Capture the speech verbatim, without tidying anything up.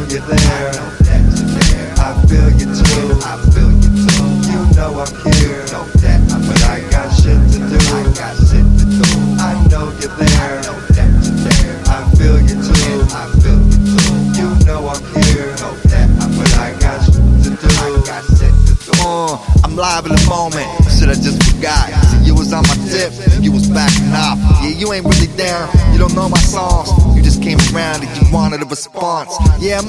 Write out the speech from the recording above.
you're there. I feel you too. I feel you too. You know I'm here. Know that, but I got shit to do. I got shit to do. I know you're there. I know that you're there. I feel you too. I feel you too. You know I'm here. Know that, but I got shit to do. I got shit to do. Uh, I'm live in the moment. Shit, I just forgot. See, you was on my tip. You was backing off. Yeah, you ain't really down. You don't know my songs. You just came around and you wanted a response. Yeah, I'm